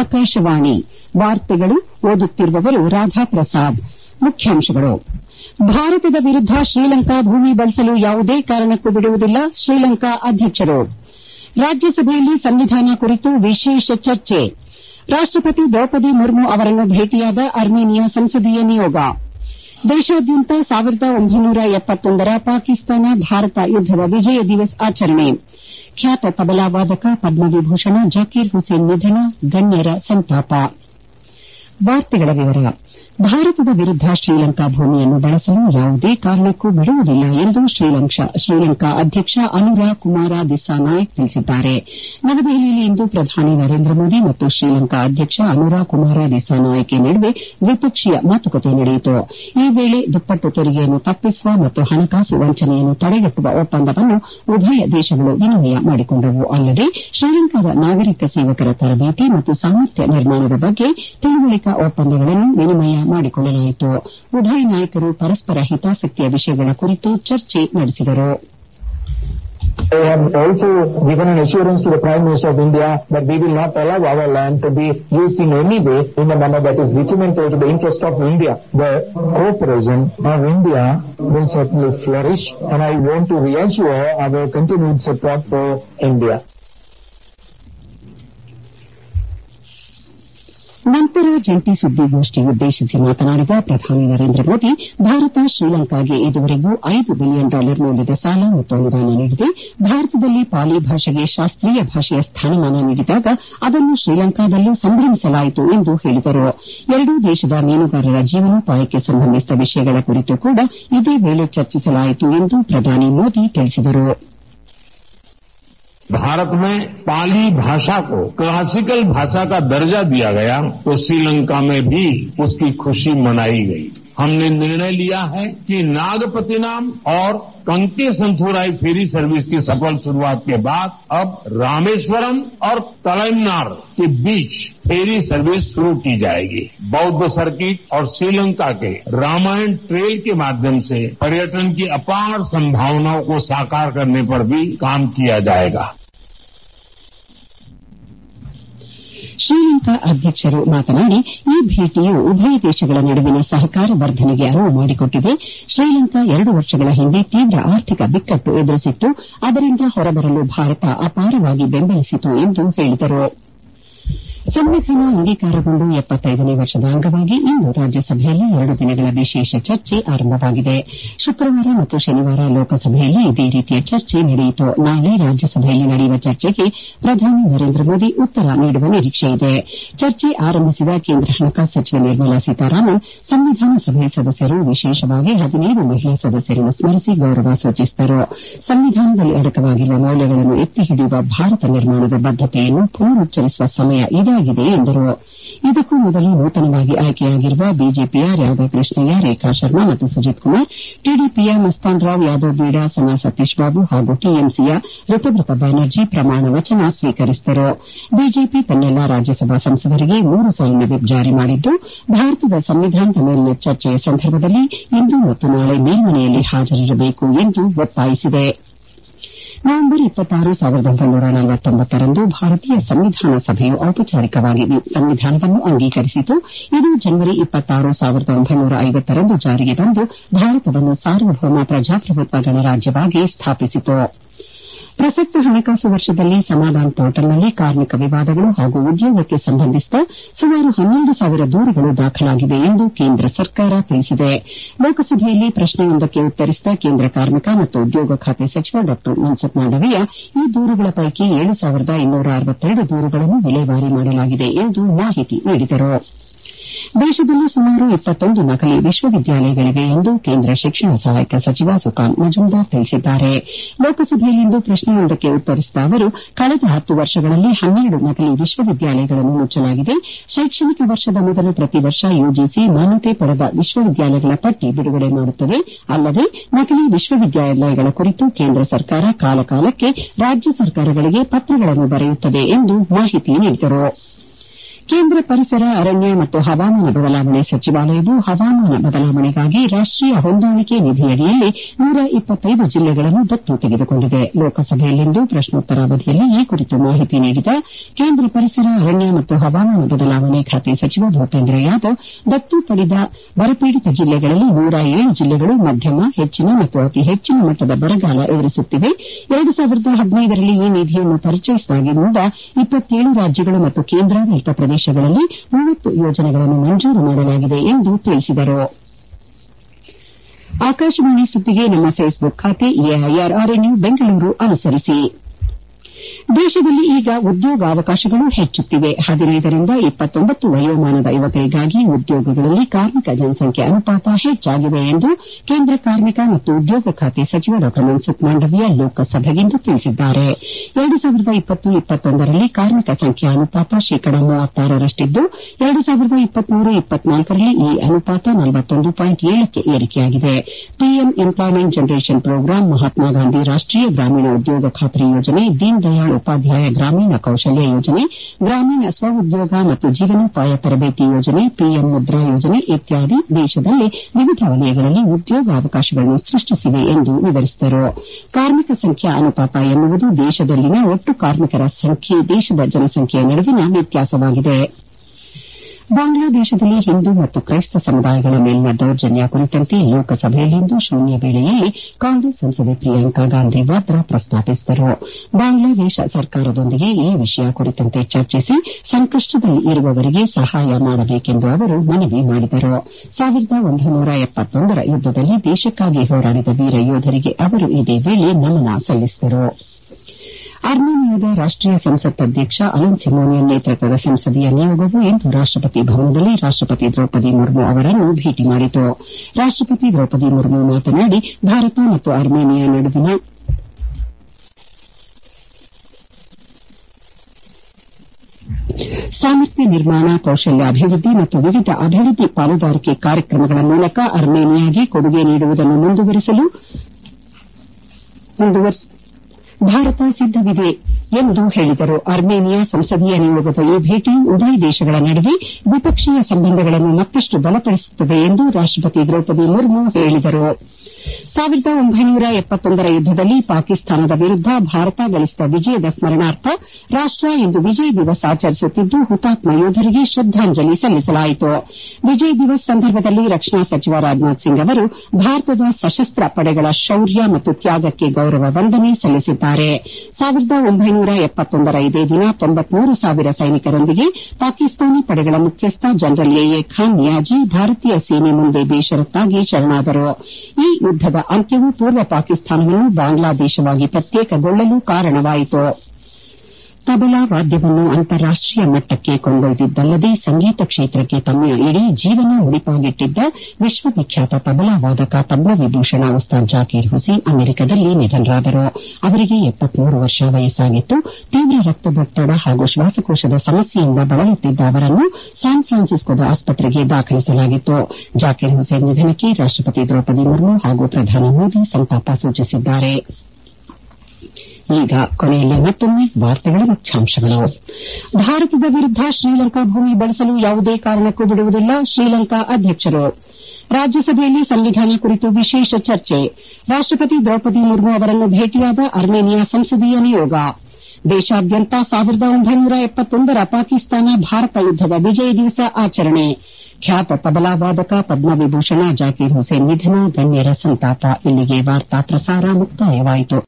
ಆಕಾಶವಾಣಿ ವಾರ್ತೆಗಳು ಓದುತ್ತಿರುವವರು ರಾಧಾಪ್ರಸಾದ್. ಮುಖ್ಯಾಂಶಗಳು. ಭಾರತದ ವಿರುದ್ದ ಶ್ರೀಲಂಕಾ ಭೂಮಿ ಬಳಸಲು ಯಾವುದೇ ಕಾರಣಕ್ಕೂ ಬಿಡುವುದಿಲ್ಲ, ಶ್ರೀಲಂಕಾ ಅಧ್ಯಕ್ಷರು. ರಾಜ್ಯಸಭೆಯಲ್ಲಿ ಸಂವಿಧಾನ ಕುರಿತು ವಿಶೇಷ ಚರ್ಚೆ. ರಾಷ್ಟಪತಿ ದ್ರೌಪದಿ ಮುರ್ಮು ಅವರನ್ನು ಭೇಟಿಯಾದ ಅರ್ಮೇನಿಯಾ ಸಂಸದೀಯ ನಿಯೋಗ. ದೇಶಾದ್ಯಂತ 1971ರ ಪಾಕಿಸ್ತಾನ ಭಾರತ ಯುದ್ದದ ವಿಜಯ ದಿವಸ್ ಆಚರಣೆ. ಖ್ಯಾತ ತಬಲಾ ವಾದಕ ಪದ್ಮವಿಭೂಷಣ ಜಾಕೀರ್ ಹುಸೇನ್ ನಿಧನ, ಗಣ್ಯರ ಸಂತಾಪ. ಭಾರತದ ವಿರುದ್ದ ಶ್ರೀಲಂಕಾ ಭೂಮಿಯನ್ನು ಬಳಸಲು ಯಾವುದೇ ಕಾರಣಕ್ಕೂ ಬಿಡುವುದಿಲ್ಲ ಎಂದು ಶ್ರೀಲಂಕಾ ಅಧ್ಯಕ್ಷ ಅನುರಾ ಕುಮಾರ ದಿಸ್ಸಾನಾಯಕ್ ತಿಳಿಸಿದ್ದಾರೆ. ನವದೆಹಲಿಯಲ್ಲಿಂದು ಪ್ರಧಾನಿ ನರೇಂದ್ರ ಮೋದಿ ಮತ್ತು ಶ್ರೀಲಂಕಾ ಅಧ್ಯಕ್ಷ ಅನುರಾ ಕುಮಾರ ದಿಸ್ಸಾನಾಯಕ್ ನಡುವೆ ದ್ವಿಪಕ್ಷೀಯ ಮಾತುಕತೆ ನಡೆಯಿತು. ಈ ವೇಳೆ ದುಪ್ಪಟ್ಟು ತೆರಿಗೆಯನ್ನು ತಪ್ಪಿಸುವ ಮತ್ತು ಹಣಕಾಸು ವಂಚನೆಯನ್ನು ತಡೆಗಟ್ಟುವ ಒಪ್ಪಂದವನ್ನು ಉಭಯ ದೇಶಗಳು ವಿನಿಮಯ ಮಾಡಿಕೊಂಡವು. ಅಲ್ಲದೆ ಶ್ರೀಲಂಕಾದ ನಾಗರಿಕ ಸೇವಕರ ತರಬೇತಿ ಮತ್ತು ಸಾಮರ್ಥ್ಯ ನಿರ್ಮಾಣದ ಬಗ್ಗೆ ತಿಳುವಳಿಕಾ ಒಪ್ಪಂದಗಳನ್ನು ವಿನಿಮಯ ಮಾಡಿಕೊಳ್ಳಲಾಯಿತು. ಉಭಯ ನಾಯಕರು ಪರಸ್ಪರ ಹಿತಾಸಕ್ತಿಯ ವಿಷಯಗಳ ಕುರಿತು ಚರ್ಚೆ ನಡೆಸಿದರು. They have also given an assurance to the Prime Minister of India that we will not allow our land to be used in any way in a manner that is detrimental to the interest of India. The cooperation of India will certainly flourish, and I want to reassure our continued support for India. ನಂತರ ಜಂಟಿ ಸುದ್ದಿಗೋಷ್ಠಿ ಉದ್ದೇಶಿಸಿ ಮಾತನಾಡಿದ ಪ್ರಧಾನಿ ನರೇಂದ್ರ ಮೋದಿ, ಭಾರತ ಶ್ರೀಲಂಕಾಗೆ ಇದುವರೆಗೂ $5 billion ಮೌಲ್ಯದ ಸಾಲ ಮತ್ತು ಅನುದಾನ ನೀಡಿದೆ. ಭಾರತದಲ್ಲಿ ಪಾಲಿ ಭಾಷೆಗೆ ಶಾಸ್ತ್ರೀಯ ಭಾಷೆಯ ಸ್ಥಾನಮಾನ ನೀಡಿದಾಗ ಅದನ್ನು ಶ್ರೀಲಂಕಾದಲ್ಲೂ ಸಂಭ್ರಮಿಸಲಾಯಿತು ಎಂದು ಹೇಳಿದರು. ಎರಡೂ ದೇಶದ ಮೀನುಗಾರರ ಜೀವನೋಪಾಯಕ್ಕೆ ಸಂಬಂಧಿಸಿದ ವಿಷಯಗಳ ಕುರಿತು ಕೂಡ ಇದೇ ವೇಳೆ ಚರ್ಚಿಸಲಾಯಿತು ಎಂದು ಪ್ರಧಾನಿ ಮೋದಿ ತಿಳಿಸಿದರು. भारत में पाली भाषा को क्लासिकल भाषा का दर्जा दिया गया तो श्रीलंका में भी उसकी खुशी मनाई गई. हमने निर्णय लिया है कि नागपतिनाम और कंके संथुराई फेरी सर्विस की सफल शुरुआत के बाद अब रामेश्वरम और तलैमनार के बीच फेरी सर्विस शुरू की जाएगी. बौद्ध सर्किट और श्रीलंका के रामायण ट्रेल के माध्यम से पर्यटन की अपार संभावनाओं को साकार करने पर भी काम किया जाएगा. ಶ್ರೀಲಂಕಾ ಅಧ್ಯಕ್ಷರು ಮಾತನಾಡಿ, ಈ ಭೇಟಿಯು ಉಭಯ ದೇಶಗಳ ನಡುವಿನ ಸಹಕಾರ ವರ್ಧನೆಗೆ ಅನುವು ಮಾಡಿಕೊಟ್ಟಿದೆ. ಶ್ರೀಲಂಕಾ 2 ವರ್ಷಗಳ ಹಿಂದೆ ತೀವ್ರ ಆರ್ಥಿಕ ಬಿಕ್ಕಟ್ಟು ಎದುರಿಸಿತ್ತು. ಅದರಿಂದ ಹೊರಬರಲು ಭಾರತ ಅಪಾರವಾಗಿ ಬೆಂಬಲಿಸಿತು ಎಂದು ಹೇಳಿದರು. ಸಂವಿಧಾನ ಅಂಗೀಕಾರಗೊಂಡು 75ನೇ ವರ್ಷದ ಅಂಗವಾಗಿ ಇಂದು ರಾಜ್ಯಸಭೆಯಲ್ಲಿ 2 ದಿನಗಳ ವಿಶೇಷ ಚರ್ಚೆ ಆರಂಭವಾಗಿದೆ. ಶುಕ್ರವಾರ ಮತ್ತು ಶನಿವಾರ ಲೋಕಸಭೆಯಲ್ಲಿ ಇದೇ ರೀತಿಯ ಚರ್ಚೆ ನಡೆಯಿತು. ನಾಳೆ ರಾಜ್ಯಸಭೆಯಲ್ಲಿ ನಡೆಯುವ ಚರ್ಚೆಗೆ ಪ್ರಧಾನಿ ನರೇಂದ್ರ ಮೋದಿ ಉತ್ತರ ನೀಡುವ ನಿರೀಕ್ಷೆಯಿದೆ. ಚರ್ಚೆ ಆರಂಭಿಸಿದ ಕೇಂದ್ರ ಹಣಕಾಸು ಸಚಿವೆ ನಿರ್ಮಲಾ ಸೀತಾರಾಮನ್, ಸಂವಿಧಾನ ಸಭೆ ಸದಸ್ಯರು ವಿಶೇಷವಾಗಿ 15 ಮಹಿಳಾ ಸದಸ್ಯರನ್ನು ಸ್ಮರಿಸಿ ಗೌರವ ಸೂಚಿಸಿದರು. ಸಂವಿಧಾನದಲ್ಲಿ ಅಡಕವಾಗಿರುವ ಮೌಲ್ಯಗಳನ್ನು ಎತ್ತಿ ಹಿಡಿಯುವ ಭಾರತ ನಿರ್ಮಾಣದ ಬದ್ದತೆಯನ್ನು ಪುನರುಚ್ಚರಿಸುವ ಸಮಯ ಇದಾಗಿದೆ ಎಂದರು. ಇದಕ್ಕೂ ಮೊದಲು ನೂತನವಾಗಿ ಆಯ್ಕೆಯಾಗಿರುವ ಬಿಜೆಪಿಯ ರಾಧಾಕೃಷ್ಣಯ್ಯ, ರೇಖಾ ಶರ್ಮಾ ಮತ್ತು ಸುಜಿತ್ ಕುಮಾರ್, ಟಿಡಿಪಿಯ ಮಸ್ತಾನ್ ರಾವ್ ಯಾದವ್ ಬೀಡಾ, ಸನಾ ಸತೀಶ್ ಬಾಬು ಹಾಗೂ ಟಿಎಂಸಿಯ ಋತುವ್ರತ ಬ್ಯಾನರ್ಜಿ ಪ್ರಮಾಣ ವಚನ ಸ್ವೀಕರಿಸಿದರು. ಬಿಜೆಪಿ ತನ್ನೆಲ್ಲಾ ರಾಜ್ಯಸಭಾ ಸಂಸದರಿಗೆ 3 ಸಾಲಿನ ವಿಪ್ ಜಾರಿ ಮಾಡಿದ್ದು, ಭಾರತದ ಸಂವಿಧಾನದ ಮೇಲಿನ ಚರ್ಚೆಯ ಸಂದರ್ಭದಲ್ಲಿ ಇಂದು ಮತ್ತು ನಾಳೆ ಮೇಲ್ಮನೆಯಲ್ಲಿ ಹಾಜರಿರಬೇಕು ಎಂದು ಒತ್ತಾಯಿಸಿದೆ. ನವೆಂಬರ್ 26, 1949ರಂದು ಭಾರತೀಯ ಸಂವಿಧಾನ ಸಭೆಯು ಔಪಚಾರಿಕವಾಗಿ ಸಂವಿಧಾನವನ್ನು ಅಂಗೀಕರಿಸಿತು. ಇದು ಜನವರಿ 26, 1950ರಂದು ಜಾರಿಗೆ ಬಂದು ಭಾರತವನ್ನು ಸಾರ್ವಭೌಮ ಪ್ರಜಾಪ್ರಭುತ್ವ ಗಣರಾಜ್ಯವಾಗಿ ಸ್ಥಾಪಿಸಿತು. ಪ್ರಸಕ್ತ ಹಣಕಾಸು ವರ್ಷದಲ್ಲಿ ಸಮಾಧಾನ್ ಪೋರ್ಟಲ್ನಲ್ಲಿ ಕಾರ್ಮಿಕ ವಿವಾದಗಳು ಹಾಗೂ ಉದ್ಯೋಗಕ್ಕೆ ಸಂಬಂಧಿಸಿದ ಸುಮಾರು 12,000 ದೂರುಗಳು ದಾಖಲಾಗಿವೆ ಎಂದು ಕೇಂದ್ರ ಸರ್ಕಾರ ತಿಳಿಸಿದೆ. ಲೋಕಸಭೆಯಲ್ಲಿ ಪ್ರಶ್ನೆಯೊಂದಕ್ಕೆ ಉತ್ತರಿಸಿದ ಕೇಂದ್ರ ಕಾರ್ಮಿಕ ಮತ್ತು ಉದ್ಯೋಗ ಖಾತೆ ಸಚಿವ ಡಾ ಮನ್ಸುಖ್ ಮಾಂಡವೀಯ, ಈ ದೂರುಗಳ ಪೈಕಿ 7,262 ದೂರುಗಳನ್ನು ವಿಲೇವಾರಿ ಮಾಡಲಾಗಿದೆ ಎಂದು ಮಾಹಿತಿ ನೀಡಿದರು. ದೇಶದಲ್ಲಿ ಸುಮಾರು 21 ನಕಲಿ ವಿಶ್ವವಿದ್ಯಾಲಯಗಳಿವೆ ಎಂದು ಕೇಂದ್ರ ಶಿಕ್ಷಣ ಸಹಾಯಕ ಸಚಿವ ಸುಕಾಂತ್ ಮಜುಂದಾರ್ ತಿಳಿಸಿದ್ದಾರೆ. ಲೋಕಸಭೆಯಲ್ಲಿಂದು ಪ್ರಶ್ನೆಯೊಂದಕ್ಕೆ ಉತ್ತರಿಸಿದ ಅವರು, ಕಳೆದ 10 ವರ್ಷಗಳಲ್ಲಿ 12 ನಕಲಿ ವಿಶ್ವವಿದ್ಯಾಲಯಗಳನ್ನು ಮುಚ್ಚಲಾಗಿದೆ. ಶೈಕ್ಷಣಿಕ ವರ್ಷದ ಮೊದಲು ಪ್ರತಿ ವರ್ಷ ಯುಜಿಸಿ ಮಾನ್ಯತೆ ಪಡೆದ ವಿಶ್ವವಿದ್ಯಾಲಯಗಳ ಪಟ್ಟಿ ಬಿಡುಗಡೆ ಮಾಡುತ್ತದೆ. ಅಲ್ಲದೆ ನಕಲಿ ವಿಶ್ವವಿದ್ಯಾಲಯಗಳ ಕುರಿತು ಕೇಂದ್ರ ಸರ್ಕಾರ ಕಾಲಕಾಲಕ್ಕೆ ರಾಜ್ಯ ಸರ್ಕಾರಗಳಿಗೆ ಪತ್ರಗಳನ್ನು ಬರೆಯುತ್ತದೆ ಎಂದು ಮಾಹಿತಿ ನೀಡಿದರು. ಕೇಂದ್ರ ಪರಿಸರ ಅರಣ್ಯ ಮತ್ತು ಹವಾಮಾನ ಬದಲಾವಣೆ ಸಚಿವಾಲಯವು ಹವಾಮಾನ ಬದಲಾವಣೆಗಾಗಿ ರಾಷ್ಟೀಯ ಹೊಂದಾಣಿಕೆ ನಿಧಿಯಡಿಯಲ್ಲಿ 125 ಜಿಲ್ಲೆಗಳನ್ನು ದತ್ತು ತೆಗೆದುಕೊಂಡಿದೆ. ಲೋಕಸಭೆಯಲ್ಲಿಂದು ಪ್ರಶ್ನೋತ್ತರಾವಧಿಯಲ್ಲಿ ಈ ಕುರಿತು ಮಾಹಿತಿ ನೀಡಿದ ಕೇಂದ್ರ ಪರಿಸರ ಅರಣ್ಯ ಮತ್ತು ಹವಾಮಾನ ಬದಲಾವಣೆ ಖಾತೆ ಸಚಿವ ಭೂಪೇಂದ್ರ ಯಾದವ್, ದತ್ತು ಪಡೆದ ಬರಪೀಡಿತ ಜಿಲ್ಲೆಗಳಲ್ಲಿ 107 ಜಿಲ್ಲೆಗಳು ಮಧ್ಯಮ, ಹೆಚ್ಚಿನ ಮತ್ತು ಅತಿ ಹೆಚ್ಚಿನ ಮಟ್ಟದ ಬರಗಾಲ ಎದುರಿಸುತ್ತಿವೆ. 2015ರಲ್ಲಿ ಈ ನಿಧಿಯನ್ನು ಪರಿಚಯಿಸಿದಾಗಿನಿಂದ 27 ರಾಜ್ಯಗಳು ಮತ್ತು ಕೇಂದ್ರಾಡಳಿತ ಪ್ರದೇಶಗಳಲ್ಲಿ 30 ಯೋಜನೆಗಳನ್ನು ಮಂಜೂರು ಮಾಡಲಾಗಿದೆ ಎಂದು ತಿಳಿಸಿದರು. ಆಕಾಶವಾಣಿ ಸುದ್ದಿಗೆ ನಮ್ಮ ಫೇಸ್ಬುಕ್ ಖಾತೆ AIRRNU ಬೆಂಗಳೂರು ಅನುಸರಿಸಿ. ದೇಶದಲ್ಲಿ ಈಗ ಉದ್ಯೋಗಾವಕಾಶಗಳು ಹೆಚ್ಚುತ್ತಿವೆ. 15ರಿಂದ 29 ವಯೋಮಾನದ ಯುವಕರಿಗಾಗಿ ಉದ್ಯೋಗಗಳಲ್ಲಿ ಕಾರ್ಮಿಕ ಜನಸಂಖ್ಯೆ ಅನುಪಾತ ಹೆಚ್ಚಾಗಿದೆ ಎಂದು ಕೇಂದ್ರ ಕಾರ್ಮಿಕ ಮತ್ತು ಉದ್ಯೋಗ ಖಾತೆ ಸಚಿವ ಡಾ ಮನ್ಸುಖ್ ಮಾಂಡವೀಯ ಲೋಕಸಭೆಗಿಂದು ತಿಳಿಸಿದ್ದಾರೆ. 2020-21ರಲ್ಲಿ ಕಾರ್ಮಿಕ ಸಂಖ್ಯೆಯ ಅನುಪಾತ 36%ರಷ್ಟಿದ್ದು, 2023-24ರಲ್ಲಿ ಈ ಅನುಪಾತ 41.7ಕ್ಕೆ ಏರಿಕೆಯಾಗಿದೆ. PM employment generation programme, Mahatma Gandhi ರಾಷ್ಟೀಯ ಗ್ರಾಮೀಣ ಉದ್ಯೋಗ ಖಾತ್ರಿ ಯೋಜನೆ, ದೀನ್ ದಯಾಳ್ ಉಪಾಧ್ಯಾಯ ಗ್ರಾಮೀಣ ಕೌಶಲ್ಯ ಯೋಜನೆ, ಗ್ರಾಮೀಣ ಸ್ವಉದ್ಯೋಗ ಮತ್ತು ಜೀವನೋಪಾಯ ತರಬೇತಿ ಯೋಜನೆ, ಪಿಎಂ ಮುದ್ರಾ ಯೋಜನೆ ಇತ್ಯಾದಿ ದೇಶದಲ್ಲಿ ವಿವಿಧ ವಲಯಗಳಲ್ಲಿ ಉದ್ಯೋಗಾವಕಾಶಗಳನ್ನು ಸೃಷ್ಟಿಸಿವೆ ಎಂದು ವಿವರಿಸಿದರು. ಕಾರ್ಮಿಕ ಸಂಖ್ಯಾ ಅನುಪಾತ ಎನ್ನುವುದು ದೇಶದಲ್ಲಿನ ಒಟ್ಟು ಕಾರ್ಮಿಕರ ಸಂಖ್ಯೆ ದೇಶದ ಜನಸಂಖ್ಯೆಯ ನಡುವಿನ ವ್ಯತ್ಯಾಸವಾಗಿದೆ. ಬಾಂಗ್ಲಾದೇಶದಲ್ಲಿ ಹಿಂದೂ ಮತ್ತು ಕ್ರೈಸ್ತ ಸಮುದಾಯಗಳ ಮೇಲಿನ ದೌರ್ಜನ್ಯ ಕುರಿತಂತೆ ಲೋಕಸಭೆಯಲ್ಲಿಂದು ಶೂನ್ಯ ವೇಳೆಯಲ್ಲಿ ಕಾಂಗ್ರೆಸ್ ಸಂಸದೆ ಪ್ರಿಯಾಂಕಾ ಗಾಂಧಿ ವಾದ್ರಾ ಪ್ರಸ್ತಾಪಿಸಿದರು. ಬಾಂಗ್ಲಾದೇಶ ಸರ್ಕಾರದೊಂದಿಗೆ ಈ ವಿಷಯ ಕುರಿತಂತೆ ಚರ್ಚಿಸಿ ಸಂಕಷ್ಟದಲ್ಲಿ ಇರುವವರಿಗೆ ಸಹಾಯ ಮಾಡಬೇಕೆಂದು ಅವರು ಮನವಿ ಮಾಡಿದರು. 1971ರ ಯುದ್ದದಲ್ಲಿ ದೇಶಕ್ಕಾಗಿ ಹೋರಾಡಿದ ವೀರ ಯೋಧರಿಗೆ ಅವರು ಇದೇ ವೇಳೆ ನಮನ ಸಲ್ಲಿಸಿದರು. ಅರ್ಮೇನಿಯಾದ ರಾಷ್ಟೀಯ ಸಂಸತ್ ಅಧ್ಯಕ್ಷ ಅಲನ್ ಸಿಮೋನಿಯನ್ ನೇತೃತ್ವದ ಸಂಸದೀಯ ನಿಯೋಗವು ಇಂದು ರಾಷ್ಟಪತಿ ಭವನದಲ್ಲಿ ರಾಷ್ಟಪತಿ ದ್ರೌಪದಿ ಮುರ್ಮು ಅವರನ್ನು ಭೇಟಿ ಮಾಡಿತು. ರಾಷ್ಟಪತಿ ದ್ರೌಪದಿ ಮುರ್ಮು ಮಾತನಾಡಿ, ಭಾರತ ಮತ್ತು ಅರ್ಮೇನಿಯಾ ನಡುವಿನ ಸಾಮರ್ಥ್ಯ ನಿರ್ಮಾಣ, ಕೌಶಲ್ಯ ಅಭಿವೃದ್ಧಿ ಮತ್ತು ವಿವಿಧ ಅಭಿವೃದ್ಧಿ ಪಾಲುದಾರಿಕೆ ಕಾರ್ಯಕ್ರಮಗಳ ಮೂಲಕ ಅರ್ಮೇನಿಯಾಗೆ ಕೊಡುಗೆ ನೀಡುವುದನ್ನು ಮುಂದುವರಿಸಲು ಭಾರತ ಸಿದ್ದವಿದೆ ಎಂದು ಹೇಳಿದರು. ಅರ್ಮೇನಿಯಾ ಸಂಸದೀಯ ನಿಯೋಗದ ಈ ಭೇಟಿಯು ಉಭಯ ದೇಶಗಳ ನಡುವೆ ದ್ವಿಪಕ್ಷೀಯ ಸಂಬಂಧಗಳನ್ನು ಮತ್ತಷ್ಟು ಬಲಪಡಿಸುತ್ತದೆ ಎಂದು ರಾಷ್ಟಪತಿ ದ್ರೌಪದಿ ಮುರ್ಮು ಹೇಳಿದರು. 1971ರ ಯುದ್ದದಲ್ಲಿ ಪಾಕಿಸ್ತಾನದ ವಿರುದ್ದ ಭಾರತ ಗಳಿಸಿದ ವಿಜಯದ ಸ್ಮರಣಾರ್ಥ ರಾಷ್ಟ ಇಂದು ವಿಜಯ್ ದಿವಸ್ ಆಚರಿಸುತ್ತಿದ್ದು, ಹುತಾತ್ಮ ಯೋಧರಿಗೆ ಶ್ರದ್ದಾಂಜಲಿ ಸಲ್ಲಿಸಲಾಯಿತು. ವಿಜಯ್ ದಿವಸ್ ಸಂದರ್ಭದಲ್ಲಿ ರಕ್ಷಣಾ ಸಚಿವ ರಾಜನಾಥ್ ಸಿಂಗ್ ಅವರು ಭಾರತದ ಸಶಸ್ತ್ರ ಪಡೆಗಳ ಶೌರ್ಯ ಮತ್ತು ತ್ಯಾಗಕ್ಕೆ ಗೌರವ ವಂದನೆ ಸಲ್ಲಿಸಿದ್ದಾರೆ. 1971ರ ಇದೇ ದಿನ 93,000 ಸೈನಿಕರೊಂದಿಗೆ ಪಾಕಿಸ್ತಾನಿ ಪಡೆಗಳ ಮುಖ್ಯಸ್ಥ ಜನರಲ್ ಎಎ ಖಾನ್ ನಿಯಾಜಿ ಭಾರತೀಯ ಸೇನೆ ಮುಂದೆ ಬೇಷರತ್ತಾಗಿ ಶರಣಾದರು. ಈ ಯುದ್ದದ ಅಂತ್ಯವು ಪೂರ್ವ ಪಾಕಿಸ್ತಾನವನ್ನು ಬಾಂಗ್ಲಾದೇಶವಾಗಿ ಪ್ರತ್ಯೇಕಗೊಳ್ಳಲು ಕಾರಣವಾಯಿತು. ತಬಲಾ ವಾದ್ಯವನ್ನು ಅಂತಾರಾಷ್ಟೀಯ ಮಟ್ಟಕ್ಕೆ ಕೊಂಡೊಯ್ದಿದ್ದಲ್ಲದೆ ಸಂಗೀತ ಕ್ಷೇತ್ರಕ್ಕೆ ತಮ್ಮ ಇಡೀ ಜೀವನ ಮುಡಿಪಾಗಿಟ್ಟಿದ್ದ ವಿಶ್ವವಿಖ್ಯಾತ ತಬಲಾ ವಾದಕ ಪದ್ಮವಿಭೂಷಣ ಉಸ್ತಾದ್ ಜಾಕೀರ್ ಹುಸೇನ್ ಅಮೆರಿಕದಲ್ಲಿ ನಿಧನರಾದರು. ಅವರಿಗೆ 73 ವರ್ಷ ವಯಸ್ಸಾಗಿತ್ತು. ತೀವ್ರ ರಕ್ತದೊತ್ತಡ ಹಾಗೂ ಶ್ವಾಸಕೋಶದ ಸಮಸ್ಯೆಯಿಂದ ಬಳಲುತ್ತಿದ್ದ ಅವರನ್ನು ಸ್ಯಾನ್ ಫ್ರಾನ್ಸಿಸ್ಕೋದ ಆಸ್ಪತ್ರೆಗೆ ದಾಖಲಿಸಲಾಗಿತ್ತು. ಜಾಕೀರ್ ಹುಸೇನ್ ನಿಧನಕ್ಕೆ ರಾಷ್ಟಪತಿ ದ್ರೌಪದಿ ಮುರ್ಮು ಹಾಗೂ ಪ್ರಧಾನಿ ಮೋದಿ ಸಂತಾಪ ಸೂಚಿಸಿದ್ದಾರೆ. ಈಗ ಕೊನೆಯಲ್ಲಿ ಮತ್ತೊಮ್ಮೆ ವಾರ್ತೆಗಳ ಮುಖ್ಯಾಂಶಗಳು. ಭಾರತದ ವಿರುದ್ದ ಶ್ರೀಲಂಕಾ ಭೂಮಿ ಬಳಸಲು ಯಾವುದೇ ಕಾರಣಕ್ಕೂ ಬಿಡುವುದಿಲ್ಲ, ಶ್ರೀಲಂಕಾ ಅಧ್ಯಕ್ಷರು. ರಾಜ್ಯಸಭೆಯಲ್ಲಿ ಸಂವಿಧಾನ ಕುರಿತು ವಿಶೇಷ ಚರ್ಚೆ. ರಾಷ್ಟಪತಿ ದ್ರೌಪದಿ ಮುರ್ಮು ಅವರನ್ನು ಭೇಟಿಯಾದ ಅರ್ಮೇನಿಯಾ ಸಂಸದೀಯ ನಿಯೋಗ. ದೇಶಾದ್ಯಂತ 1971ರ ಪಾಕಿಸ್ತಾನ ಭಾರತ ಯುದ್ದದ ವಿಜಯ ದಿವಸ ಆಚರಣೆ. ಖ್ಯಾತ ತಬಲಾ ವಾದಕ ಪದ್ಮವಿಭೂಷಣ ಜಾಕೀರ್ ಹುಸೇನ್ ನಿಧನ, ಗಣ್ಯರ ಸಂತಾಪ. ಇಲ್ಲಿಗೆ ವಾರ್ತಾ ಪ್ರಸಾರ ಮುಕ್ತಾಯವಾಯಿತು.